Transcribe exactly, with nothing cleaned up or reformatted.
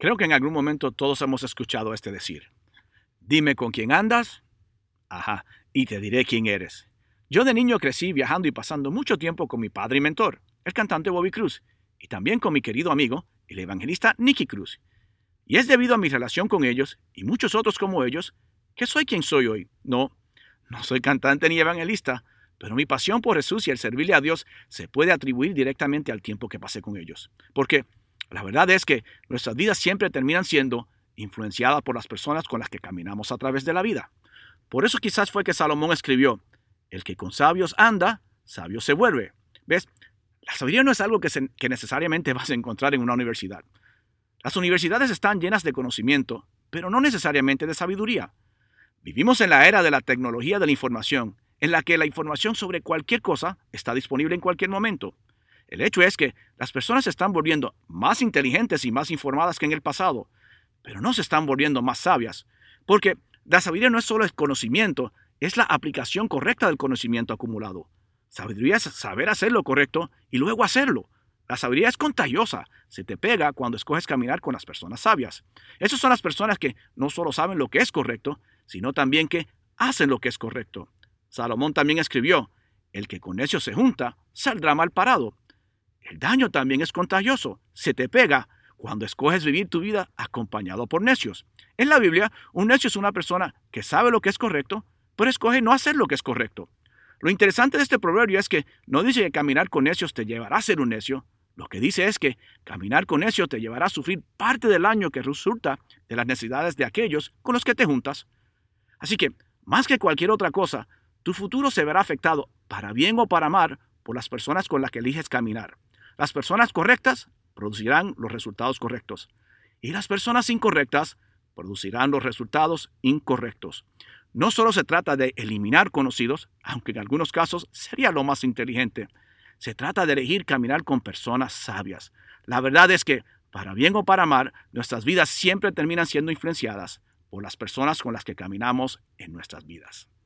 Creo que en algún momento todos hemos escuchado este decir. Dime con quién andas, ajá, y te diré quién eres. Yo de niño crecí viajando y pasando mucho tiempo con mi padre y mentor, el cantante Bobby Cruz, y también con mi querido amigo, el evangelista Nicky Cruz. Y es debido a mi relación con ellos, y muchos otros como ellos, que soy quien soy hoy. No, no soy cantante ni evangelista, pero mi pasión por Jesús y el servirle a Dios se puede atribuir directamente al tiempo que pasé con ellos. Porque la verdad es que nuestras vidas siempre terminan siendo influenciadas por las personas con las que caminamos a través de la vida. Por eso quizás fue que Salomón escribió, el que con sabios anda, sabio se vuelve. ¿Ves? La sabiduría no es algo que, se, que necesariamente vas a encontrar en una universidad. Las universidades están llenas de conocimiento, pero no necesariamente de sabiduría. Vivimos en la era de la tecnología de la información, en la que la información sobre cualquier cosa está disponible en cualquier momento. El hecho es que las personas se están volviendo más inteligentes y más informadas que en el pasado, pero no se están volviendo más sabias, porque la sabiduría no es solo el conocimiento, es la aplicación correcta del conocimiento acumulado. Sabiduría es saber hacer lo correcto y luego hacerlo. La sabiduría es contagiosa, se te pega cuando escoges caminar con las personas sabias. Esas son las personas que no solo saben lo que es correcto, sino también que hacen lo que es correcto. Salomón también escribió, el que con necios se junta, saldrá mal parado. El daño también es contagioso, se te pega cuando escoges vivir tu vida acompañado por necios. En la Biblia, un necio es una persona que sabe lo que es correcto, pero escoge no hacer lo que es correcto. Lo interesante de este proverbio es que no dice que caminar con necios te llevará a ser un necio. Lo que dice es que caminar con necios te llevará a sufrir parte del daño que resulta de las necesidades de aquellos con los que te juntas. Así que, más que cualquier otra cosa, tu futuro se verá afectado, para bien o para mal, por las personas con las que eliges caminar. Las personas correctas producirán los resultados correctos, y las personas incorrectas producirán los resultados incorrectos. No solo se trata de eliminar conocidos, aunque en algunos casos sería lo más inteligente. Se trata de elegir caminar con personas sabias. La verdad es que, para bien o para mal, nuestras vidas siempre terminan siendo influenciadas por las personas con las que caminamos en nuestras vidas.